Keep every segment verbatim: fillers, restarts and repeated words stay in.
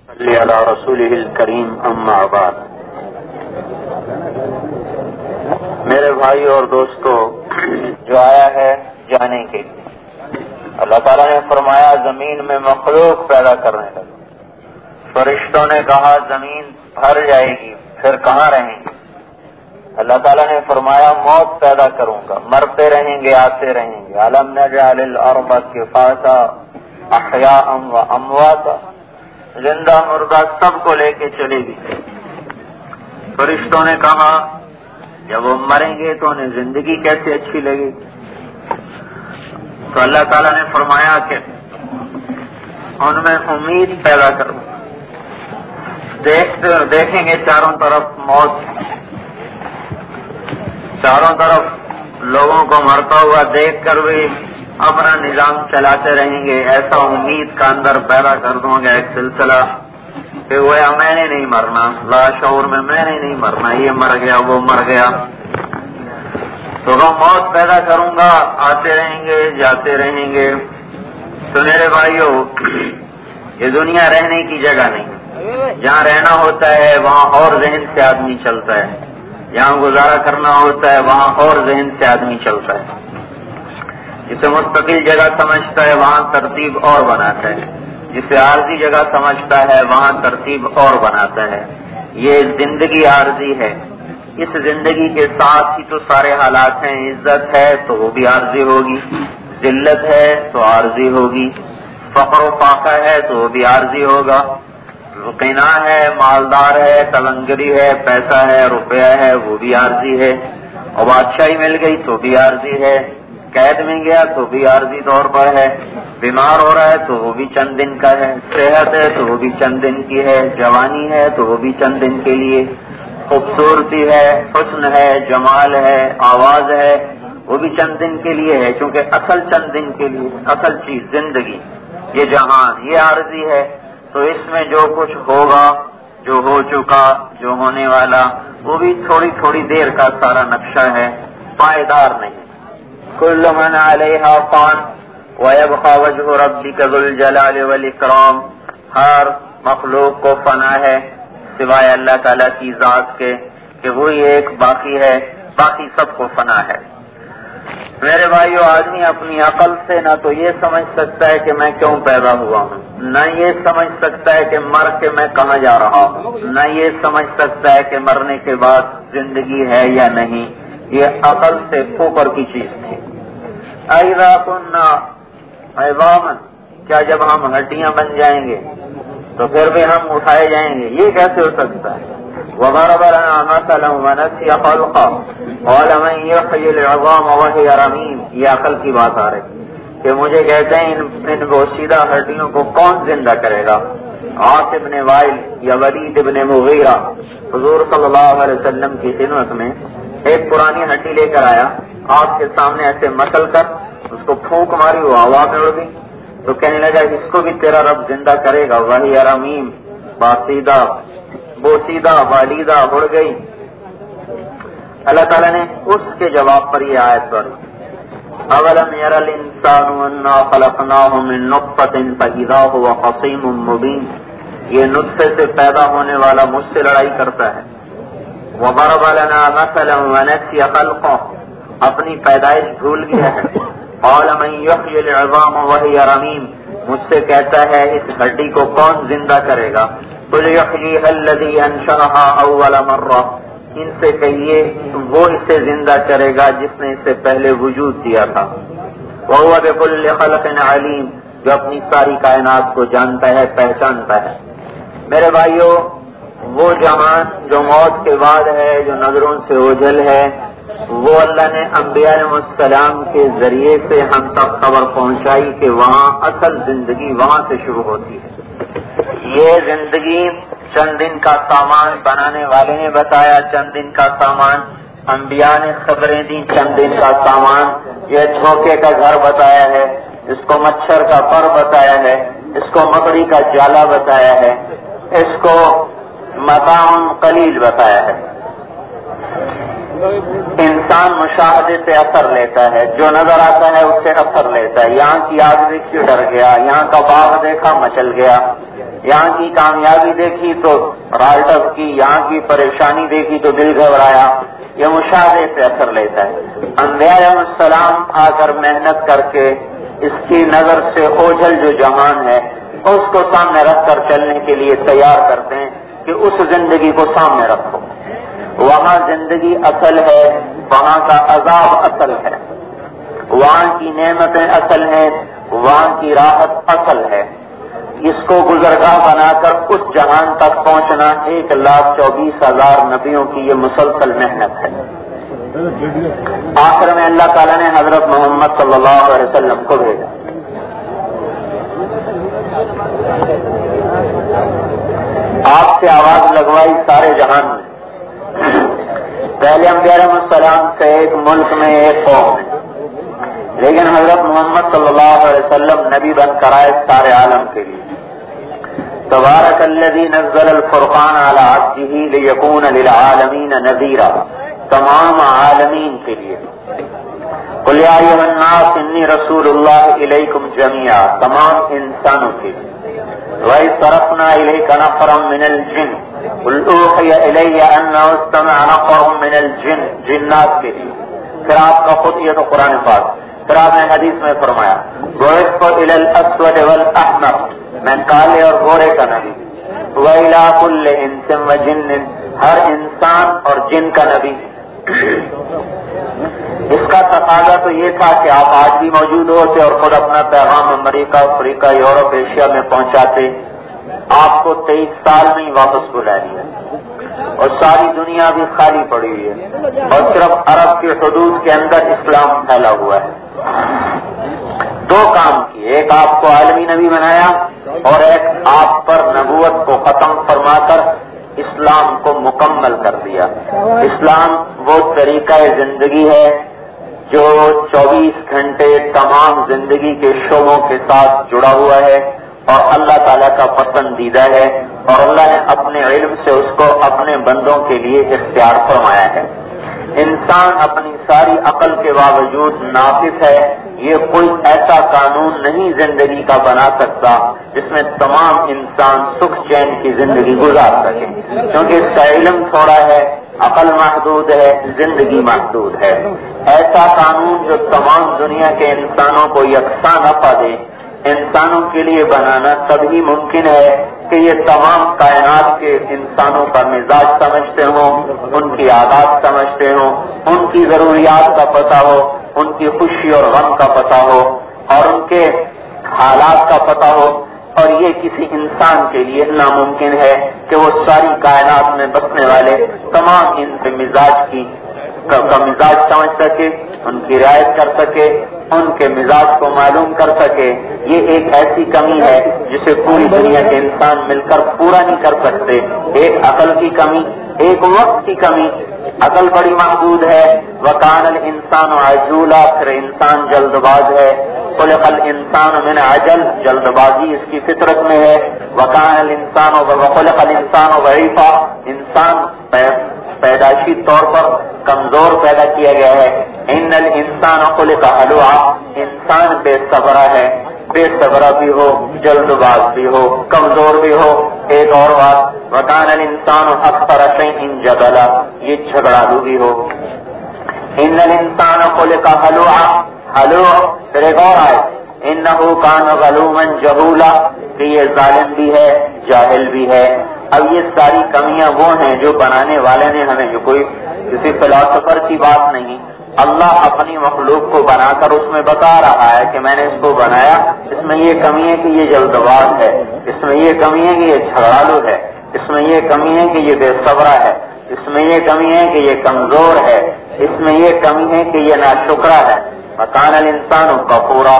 صلی علی رسولہ الکریم اما بعد۔ میرے بھائی اور دوستو، جو آیا ہے جانے کے لیے، اللہ تعالیٰ نے فرمایا زمین میں مخلوق پیدا کرنے لگا۔ فرشتوں نے کہا زمین بھر جائے گی، پھر کہاں رہیں گے؟ اللہ تعالیٰ نے فرمایا موت پیدا کروں گا، مرتے رہیں گے، آتے رہیں گے۔ الم نجعل الارض کفاتا احیاء و امواتا، زندہ مردہ سب کو لے کے چلے گی۔ فرشتوں نے کہا جب وہ مریں گے تو انہیں زندگی کیسے اچھی لگے گی؟ تو اللہ تعالیٰ نے فرمایا کہ ان میں امید پیدا کروں۔ دیکھتے دیکھیں گے چاروں طرف موت، چاروں طرف لوگوں کو مرتا ہوا دیکھ کر بھی اپنا نظام چلاتے رہیں گے۔ ایسا امید کا اندر پیدا کر دوں گا ایک سلسلہ کہ گویا میں نے نہیں مرنا، لاشعور میں میں نے نہیں مرنا، یہ مر گیا وہ مر گیا۔ تو وہ موت پیدا کروں گا، آتے رہیں گے جاتے رہیں گے۔ تو میرے بھائیو، یہ دنیا رہنے کی جگہ نہیں، جہاں رہنا ہوتا ہے وہاں اور ذہن سے آدمی چلتا ہے، جہاں گزارا کرنا ہوتا ہے وہاں اور ذہن سے آدمی چلتا ہے۔ جسے مستقل جگہ سمجھتا ہے وہاں ترتیب اور بناتا ہے، جسے عارضی جگہ سمجھتا ہے وہاں ترتیب اور بناتا ہے۔ یہ زندگی عارضی ہے، اس زندگی کے ساتھ ہی تو سارے حالات ہیں۔ عزت ہے تو وہ بھی عارضی ہوگی، ذلت ہے تو عارضی ہوگی، فقر و فاقہ ہے تو وہ بھی عارضی ہوگا، غنا ہے، مالدار ہے، تلنگری ہے، پیسہ ہے، روپیہ ہے، وہ بھی عارضی ہے، اور بادشاہی مل گئی تو بھی عارضی ہے، قید میں گیا تو بھی عارضی طور پر ہے، بیمار ہو رہا ہے تو وہ بھی چند دن کا ہے، صحت ہے تو وہ بھی چند دن کی ہے، جوانی ہے تو وہ بھی چند دن کے لیے، خوبصورتی ہے، حسن ہے، جمال ہے، آواز ہے، وہ بھی چند دن کے لیے ہے، کیونکہ اصل چند دن کے لیے، اصل چیز زندگی، یہ جہان، یہ عارضی ہے۔ تو اس میں جو کچھ ہوگا، جو ہو چکا، جو ہونے والا، وہ بھی تھوڑی تھوڑی دیر کا سارا نقشہ ہے، پائیدار نہیں۔ کل من علیہا فان ویبقى وجہ ربک ذو الجلال والاکرام، ہر مخلوق کو فنا ہے سوائے اللہ تعالیٰ کی ذات کے کہ وہی ایک باقی ہے، باقی سب کو فنا ہے۔ میرے بھائیو، آدمی اپنی عقل سے نہ تو یہ سمجھ سکتا ہے کہ میں کیوں پیدا ہوا ہوں، نہ یہ سمجھ سکتا ہے کہ مر کے میں کہاں جا رہا ہوں، نہ یہ سمجھ سکتا ہے کہ مرنے کے بعد زندگی ہے یا نہیں۔ یہ عقل سے اوپر کی چیز تھی۔ اذا كنا عظاما، کیا جب ہم ہڈیاں بن جائیں گے تو پھر بھی ہم اٹھائے جائیں گے؟ یہ کیسے ہو سکتا ہے؟ وضرب لنا مثلا ونسي خلقه قال من يحيي العظام وهي رميم۔ یہ عقل کی بات آ رہی کہ مجھے کہتے ہیں ان ان بوسیدہ ہڈیوں کو کون زندہ کرے گا؟ عاص ابن وائل یا ولید ابن مغیرہ حضور صلی اللہ علیہ وسلم کی خدمت میں ایک پرانی ہڈی لے کر آیا، آپ کے سامنے ایسے مسل کر اس کو پھونک ماری، وہ ہوا میں اڑ گئی۔ تو کہنے لگا اس کو بھی تیرا رب زندہ کرے گا، وہی رمیم، باسیدہ بوسیدہ والیدہ اڑ گئی۔ اللہ تعالیٰ نے اس کے جواب پر یہ آیت پڑھی، اولم یر الانسان انا خلقناہ من نطفۃ فاذا هو خصیم مبین۔ یہ نطفے سے پیدا ہونے والا مجھ سے لڑائی کرتا ہے۔ وضرب لنا مثلا ونسي خلقه، اپنی پیدائش بھول گیا ہے۔ قال من يحيي العظام وهي رميم، مجھ سے کہتا ہے اس ہڈی کو کون زندہ کرے گا؟ قل يحييها الذي انشأها اول مرة، ان سے کہیے وہ اسے زندہ کرے گا جس نے اس سے پہلے وجود دیا تھا۔ وهو بكل خلق عليم، جو اپنی ساری کائنات کو جانتا ہے، پہچانتا ہے۔ میرے بھائیو، وہ جہان جو موت کے بعد ہے، جو نظروں سے اوجھل ہے، وہ اللہ نے انبیاء علیہ السلام کے ذریعے سے ہم تک خبر پہنچائی کہ وہاں اصل زندگی وہاں سے شروع ہوتی ہے۔ یہ زندگی چند دن کا سامان بنانے والے نے بتایا، چند دن کا سامان انبیاء نے خبریں دی، چند دن کا سامان یہ دھوکے کا گھر بتایا ہے، اس کو مچھر کا پر بتایا ہے، اس کو مکڑی کا جالا بتایا ہے، اس کو متاع قلیل بتایا ہے۔ انسان مشاہدے سے اثر لیتا ہے، جو نظر آتا ہے اس سے اثر لیتا ہے۔ یہاں کی آگ دیکھی ڈر گیا، یہاں کا باغ دیکھا مچل گیا، یہاں کی کامیابی دیکھی تو رالٹف کی، یہاں کی پریشانی دیکھی تو دل گھبرایا. یہ مشاہدے سے اثر لیتا ہے. انبیاء علیہ السلام آ کر محنت کر کے اس کی نظر سے اوجھل جو جہان ہے اس کو سامنے رکھ کر چلنے کے لیے تیار کرتے ہیں کہ اس زندگی کو سامنے رکھو. وہاں زندگی اصل ہے، وہاں کا عذاب اصل ہے، وہاں کی نعمتیں اصل ہیں، وہاں کی راحت اصل ہے. اس کو گزرگاہ بنا کر اس جہان تک پہنچنا ایک لاکھ چوبیس ہزار نبیوں کی یہ مسلسل محنت ہے. آخر میں اللہ تعالیٰ نے حضرت محمد صلی اللہ علیہ وسلم کو بھیجا. آپ سے آواز لگوائی سارے جہان میں. پہلے انبیاء علیہ السلام سے ایک ملک میں ایک قوم میں، لیکن حضرت محمد صلی اللہ علیہ وسلم نبی بن کر آئے سارے عالم کے لیے. تبارک الذی نزل الفرقان علی عبدہ لیکون للعالمین نذیرا، تمام عالمین کے لیے. قل یا ایھا الناس انی رسول اللہ الیکم جمیعا، تمام انسانوں کے لیے. وَإِذْ صَرَفْنَا إِلَيْكَ نَفَرًا مِنَ الْجِنِّ قُلْ أُوحِيَ إِلَيَّ أَنَّهُ اسْتَمَعَ نَفَرٌ مِنَ الْجِنِّ، جنات کے لیے. پھر آپ کا خود یہ تو قرآن پاک. پھر آپ نے حدیث میں فرمایا بُعِثْتُ إِلَى الْأَسْوَدِ وَالْأَحْمَرِ، میں کالے اور گورے کا نبی. وَإِلَى كُلِّ إِنسٍ وَجِنٍّ، ہر انسان اور جن کا نبی. اس کا تقاضا تو یہ تھا کہ آپ آج بھی موجود ہوتے اور خود اپنا پیغام امریکہ، افریقہ، یورپ، ایشیا میں پہنچاتے. آپ کو تیئیس سال میں ہی واپس بلا لیا اور ساری دنیا بھی خالی پڑی ہوئی ہے اور صرف عرب کی حدود کے اندر اسلام پھیلا ہوا ہے. دو کام کیے، ایک آپ کو عالمی نبی بنایا اور ایک آپ پر نبوت کو ختم فرما کر اسلام کو مکمل کر دیا. اسلام وہ طریقہ زندگی ہے جو چوبیس گھنٹے تمام زندگی کے شعبوں کے ساتھ جڑا ہوا ہے اور اللہ تعالیٰ کا پسندیدہ ہے اور اللہ نے اپنے علم سے اس کو اپنے بندوں کے لیے اختیار فرمایا ہے. انسان اپنی ساری عقل کے باوجود ناقص ہے. یہ کوئی ایسا قانون نہیں زندگی کا بنا سکتا جس میں تمام انسان سکھ چین کی زندگی گزار سکے، کیونکہ اس کا علم تھوڑا ہے، عقل محدود ہے، زندگی محدود ہے. ایسا قانون جو تمام دنیا کے انسانوں کو یکساں نفع دے، انسانوں کے لیے بنانا تبھی ممکن ہے کہ یہ تمام کائنات کے انسانوں کا مزاج سمجھتے ہوں، ان کی عادات سمجھتے ہوں، ان کی ضروریات کا پتہ ہو، ان کی خوشی اور غم کا پتہ ہو اور ان کے حالات کا پتہ ہو. اور یہ کسی انسان کے لیے ناممکن ہے کہ وہ ساری کائنات میں بسنے والے تمام ان کے مزاج کی کا, کا مزاج سمجھ سکے، ان کی رعایت کر سکے، ان کے مزاج کو معلوم کر سکے. یہ ایک ایسی کمی ہے جسے پوری دنیا کے انسان مل کر پورا نہیں کر سکتے. ایک عقل کی کمی، ایک وقت کی کمی. عقل بڑی محدود ہے. وَكَانَ الْإِنسَانُ عَجُولًا، پھر انسان جلد باز ہے. خُلِقَ الْإِنسَانُ مِنْ عَجَلٍ، جلد بازی اس کی فطرت میں ہے. وَكَانَ الْإِنسَانُ وَخُلِقَ الْإِنسَانُ ضَعِيفًا، انسان پیدائشی طور پر کمزور پیدا کیا گیا ہے. اِنَّ الْإِنسَانَ خُلِقَ هَلُوعًا، انسان بے صبرا ہے. بے صبرا بھی ہو، جلد باز بھی ہو، کمزور بھی ہو. ایک اور بات، وَكَانَ الْإِنسَانُ أَكْثَرَ شَيْءٍ جَدَلًا، یہ جھگڑالو بھی ہو. اِنَّ الْإِنسَانَ خُلِقَ هَلُوعًا، ہلوع. پھر ایک اور آئے إِنَّهُ كَانَ ظَلُومًا جَهُولًا، کہ یہ ظالم بھی ہے، جاہل بھی ہے. اب یہ ساری کمیاں وہ ہیں جو بنانے والے نے ہمیں، جو کوئی کسی فلاسفر کی بات نہیں. اللہ اپنی مخلوق کو بنا کر اس میں بتا رہا ہے کہ میں نے اس کو بنایا، اس میں یہ کمی ہے کہ یہ جلد باز ہے، اس میں یہ کمی ہے کہ یہ جھگڑالو ہے، اس میں یہ کمی ہے کہ یہ بے صبرا ہے، اس میں یہ کمی ہے کہ یہ کمزور ہے، اس میں یہ کمی ہے کہ یہ ناشکرا ہے. وَكَانَ الْإِنسَانُ كَفُورًا.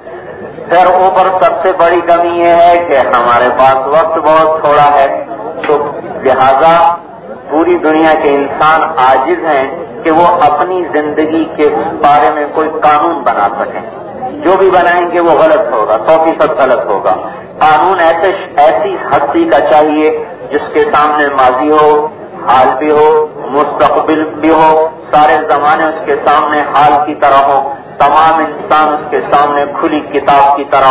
پھر اوپر سب سے بڑی کمی یہ ہے کہ ہمارے پاس وقت بہت تھوڑا ہے، تو لہذا پوری دنیا کے انسان عاجز ہیں کہ وہ اپنی زندگی کے بارے میں کوئی قانون بنا سکیں. جو بھی بنائیں گے وہ غلط ہوگا، سو فیصد غلط ہوگا. قانون ایسے ایسی ہستی کا چاہیے جس کے سامنے ماضی ہو، حال بھی ہو، مستقبل بھی ہو، سارے زمانے اس کے سامنے حال کی طرح ہو، تمام انسان اس کے سامنے کھلی کتاب کی طرح ہو.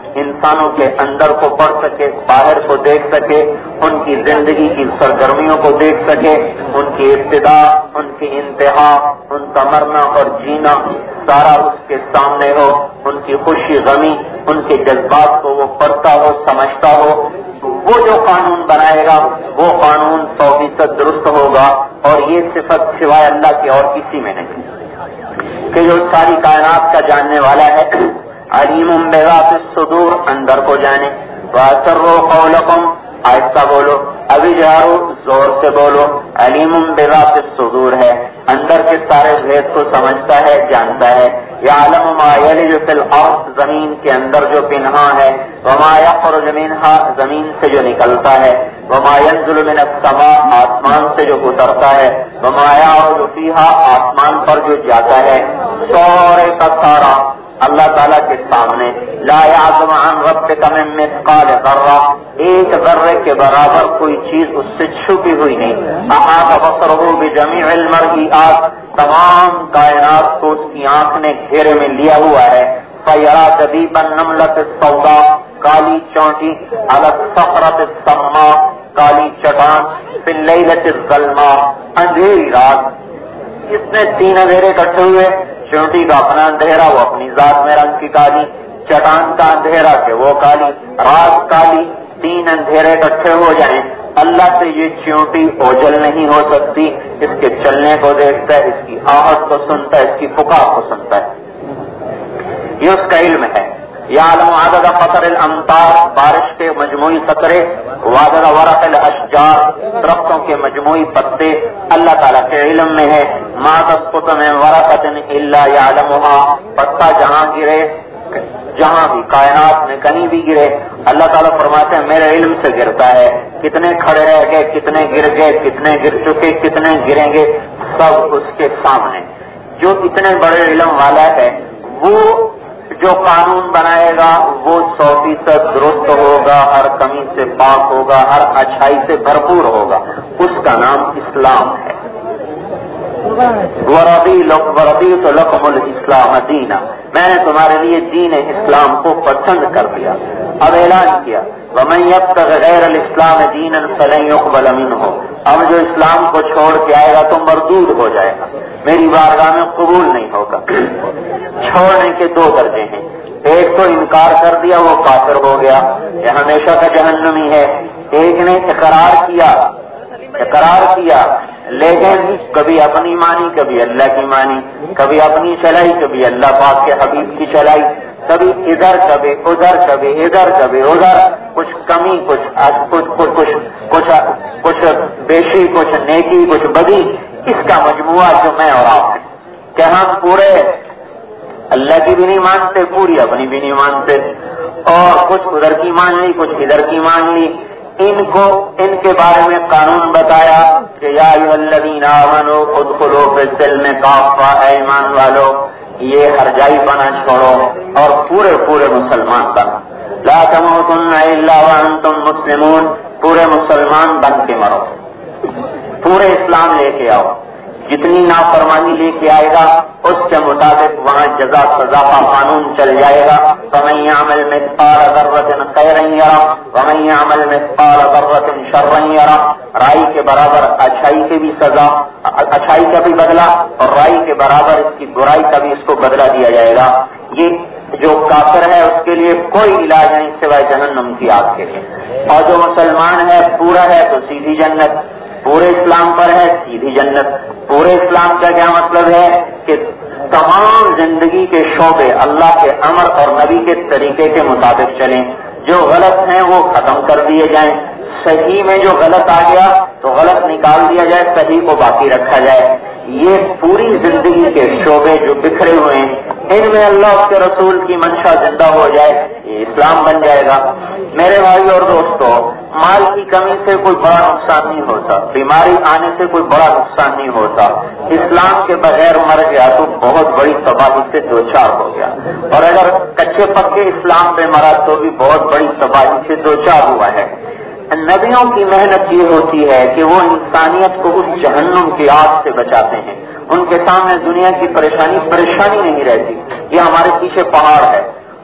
انسانوں کے اندر کو پڑھ سکے، باہر کو دیکھ سکے، ان کی زندگی کی سرگرمیوں کو دیکھ سکے، ان کی ابتدا، ان کی انتہا، ان کا مرنا اور جینا سارا اس کے سامنے ہو، ان کی خوشی غمی، ان کے جذبات کو وہ پڑھتا ہو، سمجھتا ہو، وہ جو قانون بنائے گا وہ قانون سو فیصد درست ہوگا۔ اور یہ صفت سوائے اللہ کے اور کسی میں نہیں کہ جو ساری کائنات کا جاننے والا ہے۔ علیم بذات الصدور، اندر کو جانے، واسروا قولکم، آہستہ بولو، ابھی جارو، زور سے بولو، علیم بذات الصدور ہے، اندر کے سارے بھید کو سمجھتا ہے، جانتا ہے۔ یعلم ما یلج فی الارض، زمین کے اندر جو پنہا ہے، وما یخرج منہا، زمین سے جو نکلتا ہے، وما ینزل من السماء، آسمان سے جو اترتا ہے، وما یعرج فیہا، آسمان پر جو جاتا ہے، سورے کا سارا اللہ تعالیٰ کے سامنے۔ لا یعزم عن ربک من مثقال ذرہ، ایک ذرے کے برابر کوئی چیز اس سے چھپی ہوئی نہیں۔ احاط بصرہ بجمیع المرئیات، تمام کائنات کو اس کی آنکھ نے گھیرے میں لیا ہوا ہے۔ فیرا دبیب النملۃ السوداء، کالی چونٹی، علی الصخرۃ السماء، کالی چٹان، فی اللیلۃ الظلماء، اندھیری رات۔ اس میں تین اندھیرے اکٹھے ہوئے، چونٹی کا اپنا اندھیرا، وہ اپنی ذات میں رنگ کی کالی، چٹان کا اندھیرا کہ وہ کالی، رات کالی، تین اندھیرے اکٹھے ہو جائیں، اللہ سے یہ چونٹی اوجل نہیں ہو سکتی۔ اس کے چلنے کو دیکھتا ہے، اس کی آہٹ کو سنتا ہے، اس کی پکار کو سنتا ہے، یہ اس کا علم ہے۔ یعلم عدد قطر الامطار، بارش کے مجموعی قطرے، وعدد ورق الاشجار، درختوں کے مجموعی پتے اللہ تعالیٰ کے علم میں ہے۔ ما تسقط من ورقۃ الا یعلمها، پتا جہاں گرے، جہاں بھی کائنات میں کہیں بھی گرے، اللہ تعالیٰ فرماتے ہیں میرے علم سے گرتا ہے۔ کتنے کھڑے رہ گئے، کتنے گر گئے، کتنے گر چکے، کتنے گریں گے، سب اس کے سامنے۔ جو اتنے بڑے علم والا ہے وہ جو قانون بنائے گا وہ سو فیصد درست ہوگا، ہر کمی سے پاک ہوگا، ہر اچھائی سے بھرپور ہوگا، اس کا نام اسلام ہے۔ وَرَضِيتُ لَكُمُ الْإِسْلَامَ دِينًا، میں نے تمہارے لیے دین اسلام کو پسند کر دیا۔ اب اعلان کیا وَمَن يَبْتَغِ غَيْرَ الْإِسْلَامِ دِينًا فَلَن يُقْبَلَ مِنْهُ، اب جو اسلام کو چھوڑ کے آئے گا تو مردود ہو جائے گا، میری بارگاہ میں قبول نہیں ہوگا۔ چھوڑنے کے دو درجے ہیں، ایک تو انکار کر دیا وہ کافر ہو گیا، یہ ہمیشہ کا جہنمی ہے۔ ایک نے اقرار کیا اقرار کیا لیکن کبھی اپنی مانی، کبھی اللہ کی مانی، کبھی اپنی چلائی، کبھی اللہ پاک کے حبیب کی چلائی، کبھی ادھر کبھی ادھر، کبھی ادھر کبھی ادھر، کچھ کمی، کچھ کچھ کچھ کچھ کچھ بیشی، کچھ نیکی، کچھ بدی، اس کا مجموعہ جو میں اور آپ ہیں کہ ہم پورے اللہ کی بھی نہیں مانتے، پوری اپنی بھی نہیں مانتے، اور کچھ ادھر کی مان لی، کچھ ادھر کی مان لی۔ ان کو ان کے بارے میں قانون بتایا کہ یا ایھا الذین آمنوا ادخلوا فی السلم کافہ، اے ایمان والو یہ ہرجائی بنا چھوڑو اور پورے پورے مسلمان بنو۔ لا تموتن الا وانتم مسلمون، پورے مسلمان بن کے مرو، پورے اسلام لے کے آؤ۔ جتنی نافرمانی لے کے آئے گا اس کے مطابق وہاں جزا سزا کا قانون چل جائے گا۔ فَمَن يَعْمَلْ مِثْقَالَ ذَرَّةٍ خَيْرًا يَرَهُ وَمَن يَعْمَلْ مِثْقَالَ ذَرَّةٍ شَرًّا يَرَهُ، رائی کے برابر اچھائی کے بھی سزا، اچھائی کا بھی بدلہ، اور رائی کے برابر اس کی برائی کا بھی اس کو بدلہ دیا جائے گا۔ یہ جو کافر ہے اس کے لیے کوئی علاج نہیں سوائے جہنم کی آگ کے لیے، اور جو مسلمان ہے پورا ہے تو سیدھی جنت، پورے اسلام پر ہے سیدھی جنت۔ پورے اسلام کا کیا مطلب ہے کہ تمام زندگی کے شعبے اللہ کے امر اور نبی کے طریقے کے مطابق چلیں، جو غلط ہیں وہ ختم کر دیے جائیں، صحیح میں جو غلط آ گیا تو غلط نکال دیا جائے، صحیح کو باقی رکھا جائے۔ یہ پوری زندگی کے شعبے جو بکھرے ہوئے ہیں ان میں اللہ اس کے رسول کی منشا زندہ ہو جائے، یہ اسلام بن جائے گا۔ میرے بھائی اور دوستو، مال کی کمی سے کوئی بڑا نقصان نہیں ہوتا، بیماری آنے سے کوئی بڑا نقصان نہیں ہوتا، اسلام کے بغیر مر گیا تو بہت بڑی تباہی سے دوچار ہو گیا، اور اگر کچے پکے اسلام پہ مرا تو بھی بہت بڑی تباہی سے دوچار ہوا ہے۔ نبیوں کی محنت یہ ہوتی ہے کہ وہ انسانیت کو اس جہنم کی آگ سے بچاتے ہیں، ان کے سامنے دنیا کی پریشانی پریشانی نہیں رہتی۔ یہ ہمارے پیچھے پہاڑ ہے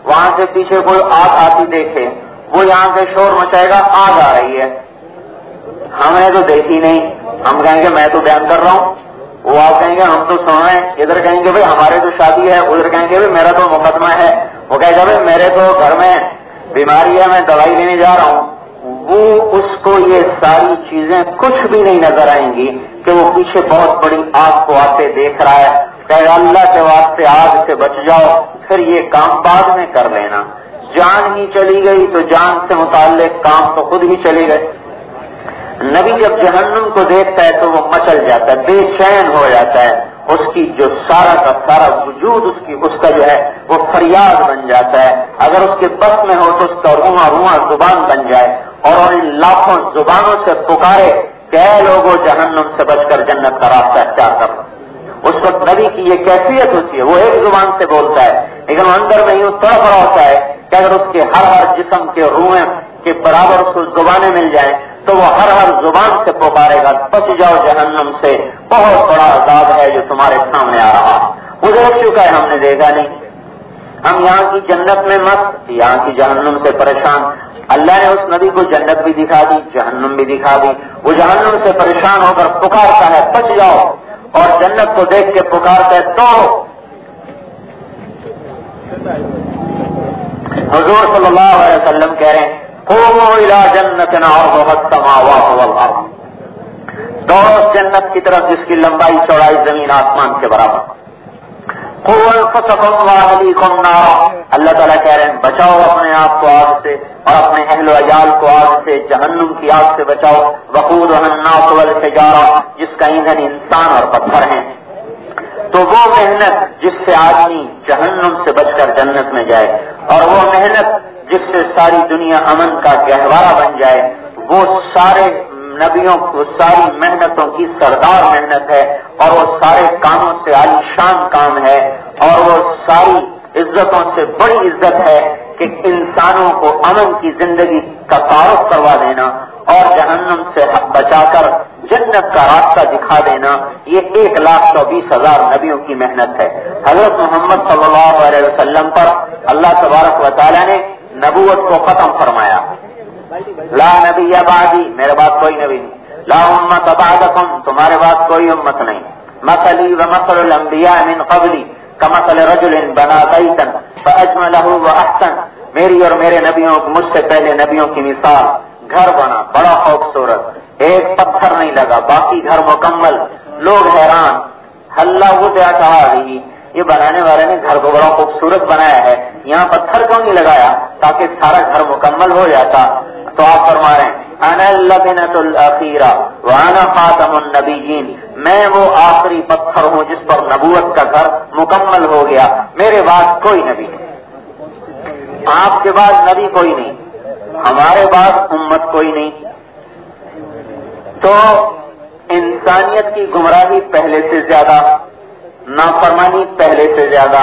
وہاں سے پیچھے کوئی آگ آتی دیکھے، وہ یہاں سے شور مچائے گا آگ آ رہی ہے، ہمیں تو دیکھی نہیں، ہم کہیں گے میں تو بیان کر رہا ہوں، وہ آپ کہیں گے ہم تو سن رہے ہیں، ادھر کہیں گے بھائی ہمارے تو شادی ہے، ادھر کہیں گے بھائی میرا تو مقدمہ ہے، وہ کہے گا بھائی میرے تو گھر میں بیماری ہے، میں دوائی لینے جا رہا ہوں۔ وہ اس کو یہ ساری چیزیں کچھ بھی نہیں نظر آئیں گی کہ وہ پیچھے بہت بڑی آگ کو آتے دیکھ رہا ہے، کہ اللہ کے واسطے آگ سے بچ جاؤ، پھر یہ کام بعد میں کر لینا۔ جان ہی چلی گئی تو جان سے متعلق کام تو خود ہی چلے گئے۔ نبی جب جہنم کو دیکھتا ہے تو وہ مچل جاتا ہے، بے چین ہو جاتا ہے، اس کی جو سارا کا سارا وجود اس کی اس کا جو ہے وہ فریاد بن جاتا ہے، اگر اس کے بس میں ہو تو اس کا رواں رواں زبان بن جائے اور ان لاکھوں زبانوں سے پکارے کہ اے لوگوں جہنم سے بچ کر جنت کا راستہ اختیار کرو۔ اس وقت نبی کی یہ کیفیت ہوتی ہے، وہ ایک زبان سے بولتا ہے لیکن اندر میں یوں تڑپ رہا ہوتا ہے کہ اگر اس کے ہر ہر جسم کے روحیں کے برابر اس کو زبانیں مل جائیں تو وہ ہر ہر زبان سے پکارے گا بچ جاؤ جہنم سے، بہت بڑا عذاب ہے جو تمہارے سامنے آ رہا۔ وہ دیکھ چکا ہے، ہم نے دیکھا نہیں۔ ہم یہاں کی جنت میں مست، یہاں کی جہنم سے پریشان۔ اللہ نے اس نبی کو جنت بھی دکھا دی، جہنم بھی دکھا دی، وہ جہنم سے پریشان ہو کر پکارتا ہے بچ جاؤ، اور جنت کو دیکھ کے پکارتا ہے تو حضور صلی اللہ علیہ وسلم کہہ رہے ہیں قوموا الی جنت عرضها السماوات والارض، دوڑو جنت کی طرف جس کی لمبائی چوڑائی زمین آسمان کے برابر۔ قوا انفسکم واہلیکم نارا، اللہ تعالیٰ کہہ رہے ہیں بچاؤ اپنے آپ کو آگ سے اور اپنے اہل و عیال کو آگ سے، جہنم کی آگ سے بچاؤ۔ وقودها الناس والحجارہ، جس کا ایندھن انسان اور پتھر ہیں۔ تو وہ محنت جس سے آدمی جہنم سے بچ کر جنت میں جائے، اور وہ محنت جس سے ساری دنیا امن کا گہوارہ بن جائے، وہ سارے نبیوں کو ساری محنتوں کی سردار محنت ہے، اور وہ سارے کاموں سے عالی شان کام ہے، اور وہ ساری عزتوں سے بڑی عزت ہے کہ انسانوں کو امن کی زندگی کا تعارف کروا دینا اور جہنم سے بچا کر جنت کا راستہ دکھا دینا، یہ ایک لاکھ چوبیس ہزار نبیوں کی محنت ہے۔ حضرت محمد صلی اللہ علیہ وسلم پر اللہ تبارک و تعالیٰ نے نبوت کو ختم فرمایا، لا نبی بعدی، میرے بعد کوئی نبی نہیں، لا امت بعدکم، تمہارے بعد کوئی امت نہیں، مثلی ومثل الانبیاء من قبلی کمثل رجل بنا بیتا فاجملہ واحسن، میری اور میرے نبیوں مجھ سے پہلے نبیوں کی مثال، گھر بنا بڑا خوبصورت، ایک پتھر نہیں لگا، باقی گھر مکمل، لوگ حیران، ہلا وہ کہا رہی یہ بنانے والے نے گھر کو بڑا خوبصورت بنایا ہے، یہاں پتھر کیوں نہیں لگایا تاکہ سارا گھر مکمل ہو جاتا؟ تو آپ فرما رہے ہیں انا اللبنۃ الاخیرہ وانا خاتم النبیین، میں وہ آخری پتھر ہوں جس پر نبوت کا گھر مکمل ہو گیا، میرے بعد کوئی نبی نہیں، آپ کے بعد نبی کوئی نہیں، ہمارے بعد امت کوئی نہیں۔ تو انسانیت کی گمراہی پہلے سے زیادہ، نافرمانی پہلے سے زیادہ،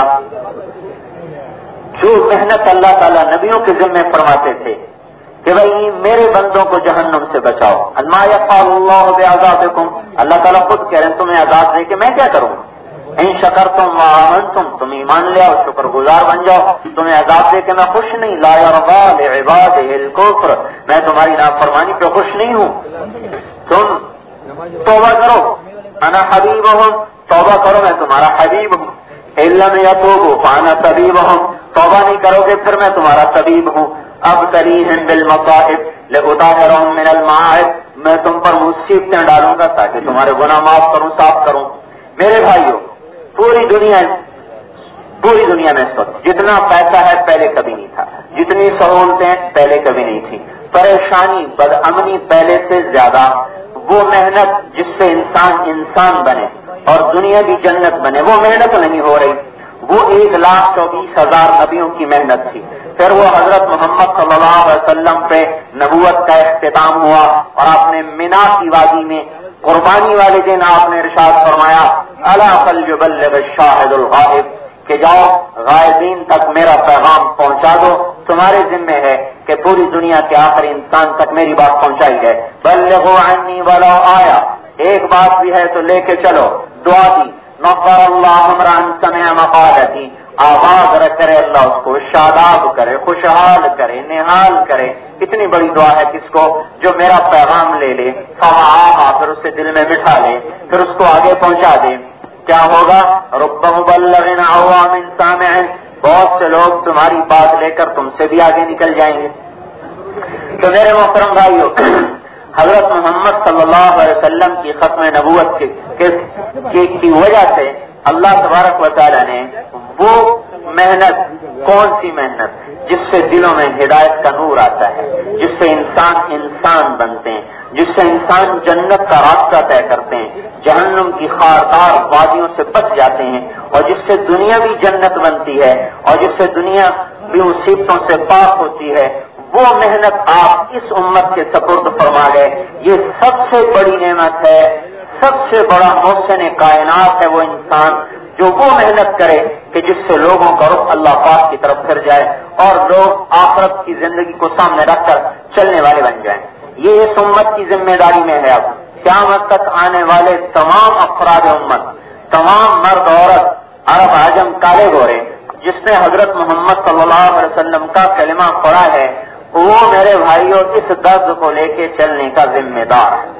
جو محنت اللہ تعالیٰ نبیوں کے ذمہ فرماتے تھے کہ بھائی میرے بندوں کو جہنم سے بچاؤ، ما یفعل اللہ بعذابکم، اللہ تعالیٰ خود کہہ رہے ہیں تمہیں عذاب دے کے میں کیا کروں، ان شکرتم وآمنتم، تم ایمان لے آؤ شکر گزار بن جاؤ، تمہیں عذاب دے کے میں خوش نہیں، لا یرضی لعبادہ الکفر، میں تمہاری نافرمانی پہ خوش نہیں ہوں، تم توبہ کرو، انا حبیبہم، توبہ کرو میں تمہارا حبیب ہوں، ان لم یتوبوا فانا طبیبہم، توبہ نہیں کرو گے پھر میں تمہارا طبیب ہوں، ابتلیہم بالمصائب لأطہرہم من المعائب، میں تم پر مصیبتیں ڈالوں گا تاکہ تمہارے گناہ معاف کروں، صاف کروں۔ میرے بھائیوں، پوری دنیا پوری دنیا میں اس وقت جتنا پیسہ ہے پہلے کبھی نہیں تھا، جتنی سہولتیں پہلے کبھی نہیں تھی، پریشانی بدامنی پہلے سے زیادہ، وہ محنت جس سے انسان انسان بنے اور دنیا کی جنت بنے، وہ محنت نہیں ہو رہی، وہ ایک لاکھ چوبیس ہزار نبیوں کی محنت تھی۔ پھر وہ حضرت محمد صلی اللہ علیہ وسلم پہ نبوت کا اختتام ہوا اور آپ نے منا کی وادی میں قربانی والے دن آپ نے ارشاد فرمایا الا فلیبلغ الشاہد الغائب، کہ جاؤ غائبین تک میرا پیغام پہنچا دو، تمہارے ذمہ ہے کہ پوری دنیا کے آخری انسان تک میری بات پہنچائی جائے۔ بلغوا عنی ولو آیا، ایک بات بھی ہے تو لے کے چلو، دعا دی نصر اللہ امرا سمع مقالتی، آباد کرے اللہ اس کو، شاداب کرے، خوشحال کرے، نہال کرے۔ اتنی بڑی دعا ہے کس کو؟ جو میرا پیغام لے لے، فوعاہا، پھر اسے دل میں بٹھا لے، پھر اس کو آگے پہنچا دے۔ کیا ہوگا؟ رب مبلغ عوام سامع، بہت سے لوگ تمہاری بات لے کر تم سے بھی آگے نکل جائیں گے۔ تو میرے محترم بھائیو، حضرت محمد صلی اللہ علیہ وسلم کی ختم نبوت کی, کی وجہ سے اللہ تبارک و تعالی نے وہ محنت، کون سی محنت؟ جس سے دلوں میں ہدایت کا نور آتا ہے، جس سے انسان انسان بنتے ہیں، جس سے انسان جنت کا راستہ طے کرتے ہیں، جہنم کی خاردار وادیوں سے بچ جاتے ہیں، اور جس سے دنیا بھی جنت بنتی ہے، اور جس سے دنیا بھی مصیبتوں سے پاک ہوتی ہے، وہ محنت آپ اس امت کے سپرد فرما گئے۔ یہ سب سے بڑی نعمت ہے، سب سے بڑا محسن کائنات ہے وہ انسان جو وہ محنت کرے کہ جس سے لوگوں کا رخ اللہ پاک کی طرف پھر جائے اور لوگ آخرت کی زندگی کو سامنے رکھ کر چلنے والے بن جائیں۔ یہ اس امت کی ذمہ داری میں ہے۔ اب قیامت تک آنے والے تمام افراد امت، تمام مرد عورت، عرب عجم، کالے گورے، جس نے حضرت محمد صلی اللہ علیہ وسلم کا کلمہ پڑھا ہے، وہ میرے بھائیوں اس درد کو لے کے چلنے کا ذمہ دار ہے۔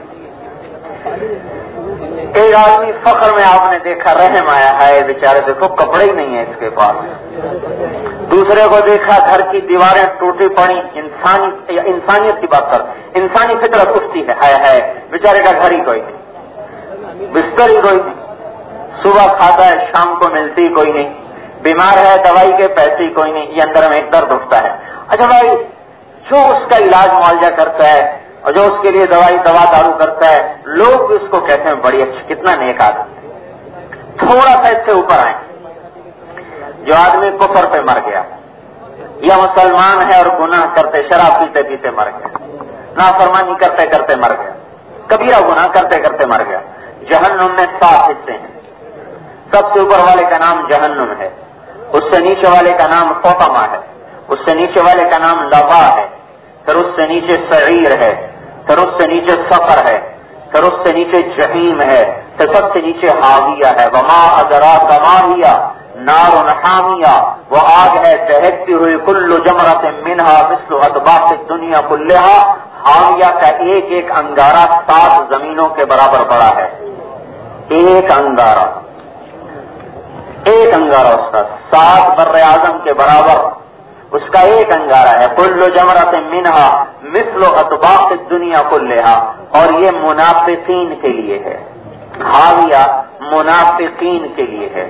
ایک آدمی فخر میں آپ نے دیکھا، رحم آیا ہے، بیچارے دیکھو کپڑے ہی نہیں ہے اس کے پاس۔ دوسرے کو دیکھا گھر کی دیواریں ٹوٹی پڑی، انسانی انسانیت کی بات کر، انسانی فطرت اٹھتی ہے، ہائے ہائے بیچارے کا گھر ہی کوئی نہیں، بستر ہی کوئی نہیں، صبح کھاتا ہے شام کو ملتی کوئی نہیں، بیمار ہے دوائی کے پیسے ہی کوئی نہیں، یہ اندر میں ایک درد اٹھتا ہے۔ اچھا بھائی، جو اس کا علاج معالجہ کرتا ہے اور جو اس کے لیے دوائی دوا دارو کرتا ہے، لوگ بھی اس کو کہتے ہیں بڑی اچھی، کتنا نیک آدمی۔ تھوڑا سا اس سے اوپر آئے، جو آدمی کفر پہ مر گیا، یا مسلمان ہے اور گناہ کرتے شراب پیتے پیتے مر گیا، نافرمانی کرتے کرتے مر گیا، کبیرہ گناہ کرتے کرتے مر گیا، جہنم میں سات حصے ہیں۔ سب سے اوپر والے کا نام جہنم ہے، اس سے نیچے والے کا نام فوتما ہے، اس سے نیچے والے کا نام لظا ہے، پھر اس سے نیچے سعیر ہے، پھر اس سے نیچے سفر ہے، پھر اس سے نیچے جہیم ہے، پھر سب سے نیچے حاویہ ہے۔ وما ادراک ما ہی نار حامیہ، وہ آگ ہے دہکتی ہوئی، کل جمرۃ منہا مثل اطباق الدنیا کلہا، حاویہ کا ایک ایک انگارہ سات زمینوں کے برابر بڑا ہے، ایک انگارہ، ایک انگارہ اس کا سات بر اعظم کے برابر اس کا ایک انگارہ ہے۔ کل جمرۃ منہا مثل اطباق الدنیا کلہا، اور یہ منافقین کے لیے ہے، حاویہ منافقین کے لیے ہے،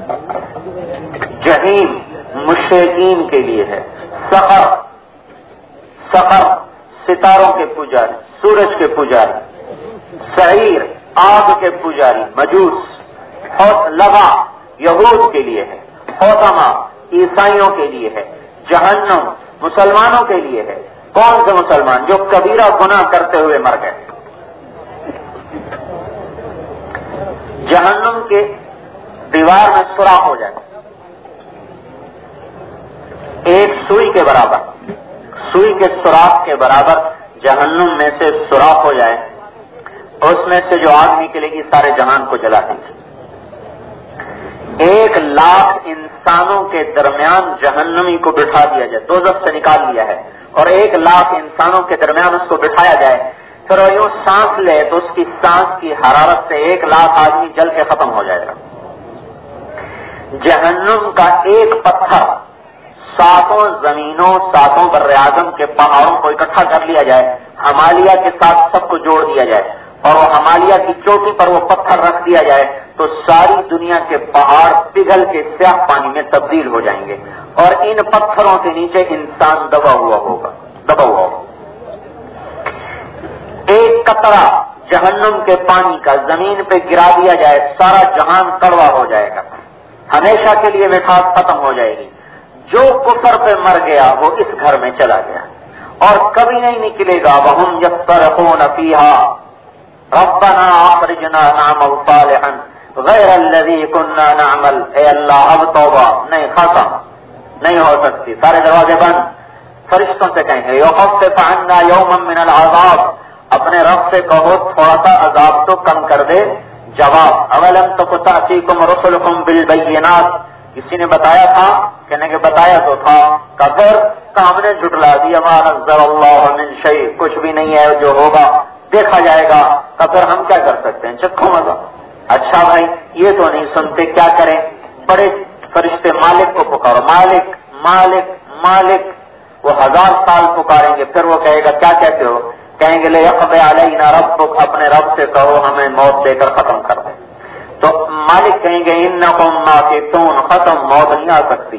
جہیم مشرکین کے لیے ہے، سقر سقر ستاروں کے پجاری، سورج کے پجاری، سعیر آگ کے پجاری مجوس، لظا یہود کے لیے ہے، حوتما عیسائیوں کے لیے ہے، جہنم مسلمانوں کے لیے ہے۔ کون سے مسلمان؟ جو کبیرہ گناہ کرتے ہوئے مر گئے۔ جہنم کے دیوار میں سوراخ ہو جائے، ایک سوئی کے برابر، سوئی کے سوراخ کے برابر جہنم میں سے سوراخ ہو جائے، اور اس میں سے جو آگ نکلے گی سارے جہان کو جلا دیں گے۔ ایک لاکھ انسانوں کے درمیان جہنمی کو بٹھا دیا جائے، دوزخ سے نکال لیا ہے، اور ایک لاکھ انسانوں کے درمیان اس کو بٹھایا جائے، پھر وہ یوں سانس لے تو اس کی سانس کی حرارت سے ایک لاکھ آدمی جل کے ختم ہو جائے گا۔ جہنم کا ایک پتھر ساتوں زمینوں، ساتوں بر اعظم کے پہاڑوں کو اکٹھا کر لیا جائے، ہمالیہ کے ساتھ سب کو جوڑ دیا جائے، اور وہ ہمالیہ کی چوٹی پر وہ پتھر رکھ دیا جائے، تو ساری دنیا کے پہاڑ پگھل کے سیاہ پانی میں تبدیل ہو جائیں گے، اور ان پتھروں کے نیچے انسان دبا ہوا ہوگا، دبا ہوا ہوگا۔ ایک قطرہ جہنم کے پانی کا زمین پہ گرا دیا جائے، سارا جہان کڑوا ہو جائے گا، ہمیشہ کے لیے مٹھاس ختم ہو جائے گی۔ جو کفر پہ مر گیا وہ اس گھر میں چلا گیا اور کبھی نہیں نکلے گا۔ وَهُمْ يَصْطَرِخُونَ فِيهَا رَبَّنَا أَخْرِجْنَا نَعْمَلْ صَالِحًا غَيْرَ الَّذِي كُنَّا نَعْمَلْ، اے اللہ اب توبہ نہیں، ختم نہیں ہو سکتی، سارے دروازے بند۔ فرشتوں سے کہیں گے يُخَفِّفْ عَنَّا يَوْمًا مِنَ الْعَذَابِ، اپنے رب سے کہو تھوڑا سا عذاب تو کم کر دے۔ جواب اولم تک تأتیکم رسلکم بالبینات، کسی نے بتایا تھا؟ کہنے کے بتایا تو تھا. کہ پھر کہ ہم نے جھٹلا دیا. ما نزل اللہ من شیء، کچھ بھی نہیں ہے جو ہوگا دیکھا جائے گا. کہ پھر ہم کیا کر سکتے ہیں؟ چکھو مزہ. اچھا بھائی یہ تو نہیں سنتے، کیا کریں؟ بڑے فرشتے مالک کو پکارو، مالک مالک مالک. وہ ہزار سال پکاریں گے، پھر وہ کہے گا کیا کہتے ہو؟ کہیں گے لیقضی علینا ربک، اپنے رب سے کہو ہمیں موت دے کر ختم کر دے. تو مالک کہیں گے انکم ماکثون، ختم، موت نہیں آ سکتی،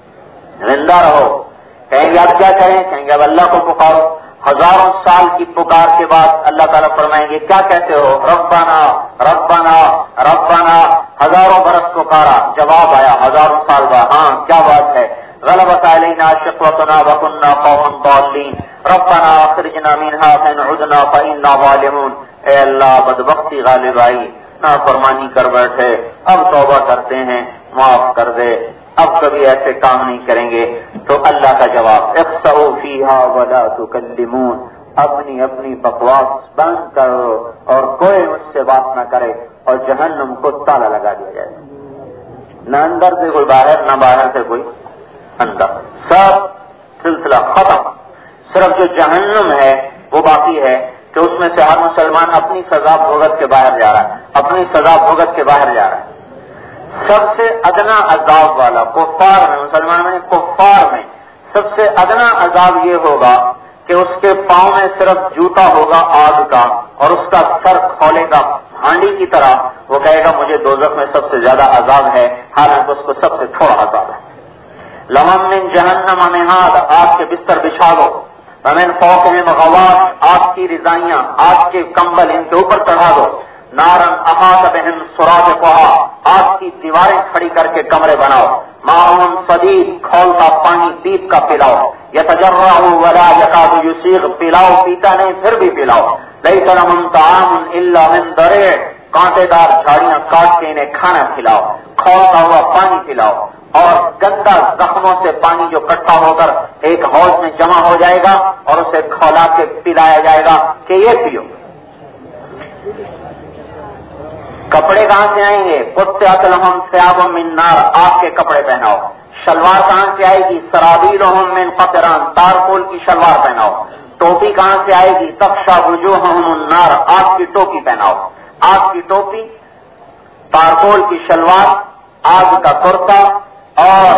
زندہ رہو. کہیں گے اب کیا کریں؟ کہیں گے اب اللہ کو پکارو. ہزاروں سال کی پکار کے بعد اللہ تعالیٰ فرمائیں گے کیا کہتے ہو؟ ربنا ربنا ربنا. ہزاروں برس پکارا، جواب آیا ہزاروں سال بعد. ہاں کیا بات ہے؟ غلبت علینا شقوتنا وکنا قوما ضالین ربنا اخرجنا منها فإن عدنا فإنا ظالمون. اے اللہ بدبختی غالب آئی، نافرمانی کر بیٹھے، اب توبہ کرتے ہیں، معاف کر دے، اب کبھی ایسے کام نہیں کریں گے. تو اللہ کا جواب اخسؤوا فیہا ولا تکلمون، اپنی اپنی بکواس بند کرو اور کوئی مجھ سے بات نہ کرے، اور جہنم کو تالا لگا دیا جائے. نہ اندر سے کوئی باہر، نہ باہر سے کوئی اندر، سب سلسلہ ختم. صرف جو جہنم ہے وہ باقی ہے کہ اس میں سے ہر مسلمان اپنی سزا بھگت کے باہر جا رہا ہے، اپنی سزا بھگت کے باہر جا رہا ہے. سب سے ادنا عذاب والا کفار میں، مسلمان میں کفار میں سب سے ادنا عذاب یہ ہوگا کہ اس کے پاؤں میں صرف جوتا ہوگا آگ کا، اور اس کا سر کھولے گا ہانڈی کی طرح. وہ کہے گا مجھے دوزخ میں سب سے زیادہ عذاب ہے، حالانکہ اس کو سب سے تھوڑا عذاب ہے. لهم من جہنم مہاد، آگ کے بستر بچھا دو. ومن فوقہم غواش، آگ کی رضائیاں، آگ کے کمبل ان کے اوپر چڑھا دو. نارن احاط بہم سرادقها، آگ کی دیواریں کھڑی کر کے کمرے بناؤ. ماء صدید، کھولتا پانی پیپ کا پلاؤ. یتجرعہ ولا یکاد یسیغ، پلاؤ پیتا نہیں پھر بھی پلاؤ. لیس لهم طعام الا من ضریع، کانٹے دار جھاڑیاں کاٹ کے انہیں کھانا کھلاؤ. کھولتا ہوا پانی پلاؤ، اور گندا زخموں سے پانی جو اکٹھا ہو کر ایک حوض میں جمع ہو جائے گا اور اسے کھولا کے پلایا جائے گا کہ یہ پیو. کپڑے کہاں سے آئیں گے؟ قطعت لهم ثياب من نار، آگ کے کپڑے پہناؤ. شلوار کہاں سے آئے گی؟ سرابیلهم من قطران، تارکول کی شلوار پہناؤ. ٹوپی کہاں سے آئے گی؟ تخشى وجوههم النار، آگ کی ٹوپی پہناؤ. آگ کی ٹوپی، تارکول کی شلوار، آگ کا کرتا، اور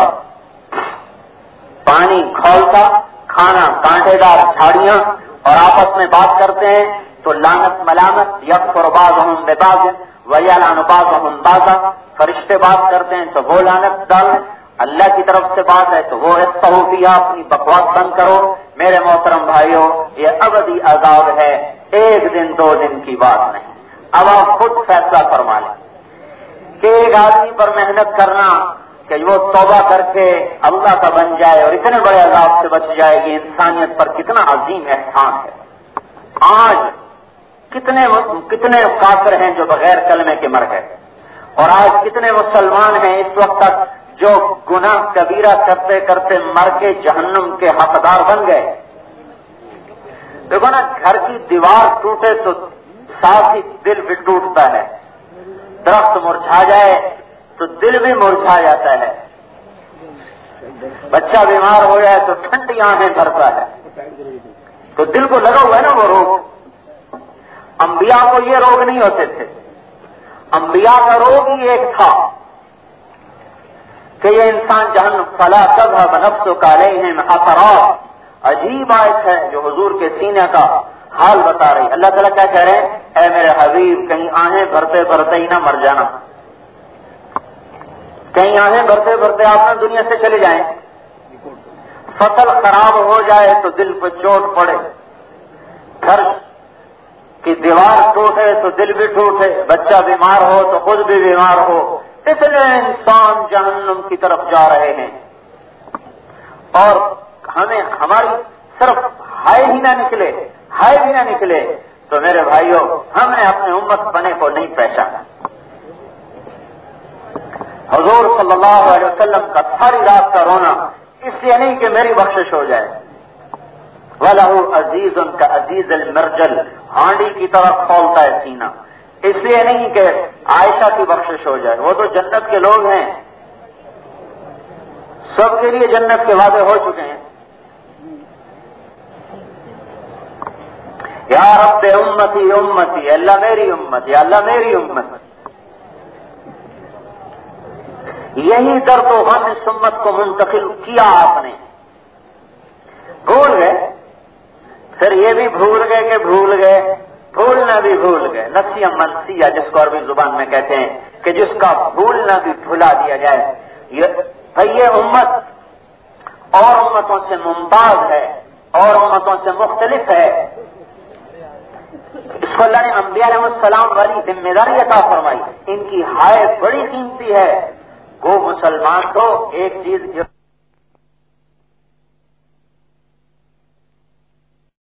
پانی کھولتا، کھانا کانٹے دار جھاڑیاں، اور آپس میں بات کرتے ہیں تو لعنت ملامت. یکفر بعضهم ببعض ویلعن بعضهم بعضا، فرشتے بات کرتے ہیں تو وہ لعنت ڈالیں. اللہ کی طرف سے بات ہے تو وہ اخسؤوا فیہا، اپنی بکواس بند کرو. میرے محترم بھائیوں، یہ ابدی عذاب ہے، ایک دن دو دن کی بات نہیں. اب آپ خود فیصلہ فرما لیں کہ ایک آدمی پر محنت کرنا کہ وہ توبہ کر کے اللہ کا بن جائے اور اتنے بڑے عذاب سے بچ جائے گی، انسانیت پر کتنا عظیم احسان ہے. آج کتنے کتنے کافر ہیں جو بغیر کلمے کے مر گئے، اور آج کتنے مسلمان ہیں اس وقت تک جو گناہ کبیرہ کرتے کرتے مر کے جہنم کے حقدار بن گئے. دیکھو نا، گھر کی دیوار ٹوٹے تو ساتھ ہی دل بھی ٹوٹتا ہے. درخت مرجھا جائے تو دل بھی مرجھا جاتا ہے. بچہ بیمار ہو جائے تو ٹھنڈی آنکھیں بھرتا ہے. تو دل کو لگا ہوا ہے نا وہ روگ. انبیاء کو یہ روگ نہیں ہوتے تھے. انبیاء کا روگ ہی ایک تھا کہ یہ انسان جہنم فلا تذهب نفسك عليهم حسرات. عجیب آیت ہے جو حضور کے سینے کا حال بتا رہی. اللہ تعالیٰ کیا کہہ رہے ہیں؟ اے میرے حبیب، کہیں آہیں بھرتے بھرتے ہی نہ مر جانا، کہیں آہیں بھرتے بھرتے آپ نہ دنیا سے چلے جائیں. فصل خراب ہو جائے تو دل پہ چوٹ پڑے، گھر کی دیوار ٹوٹے تو دل بھی ٹوٹے، بچہ بیمار ہو تو خود بھی بیمار ہو. اتنے انسان جہنم کی طرف جا رہے ہیں، اور ہمیں ہماری صرف ہائے ہی نہ نکلے، ہائے بھی نہ نکلے تو میرے بھائیوں، ہم نے اپنے امت بنے کو نہیں پہچانا. حضور صلی اللہ علیہ وسلم کا ساری رات کا رونا اس لیے نہیں کہ میری بخشش ہو جائے. وَلَهُ عَزِيزٌ كَعَزِيزِ الْمِرْجَلِ، ہانڈی کی طرح کھولتا ہے سینہ. اس لیے نہیں کہ عائشہ کی بخشش ہو جائے، وہ تو جنت کے لوگ ہیں. سب کے لیے جنت کے وعدے ہو چکے ہیں. یا رب امتی امتی، اللہ میری امت، یا اللہ میری امت. یہی درد و غم اس امت کو منتقل کیا آپ نے. بھول گئے، پھر یہ بھی بھول گئے کہ بھول گئے، بھولنا بھی بھول گئے. نسیہ منسیہ جس کو عربی زبان میں کہتے ہیں کہ جس کا بھولنا بھی بھلا دیا جائے. یہ امت اور امتوں سے ممتاز ہے اور امتوں سے مختلف ہے. اس کو اللہ نے انبیاء علیہ السلام والی ذمہ داری عطا فرمائی. ان کی حیثیت بڑی قیمتی ہے. وہ مسلمان کو ایک چیز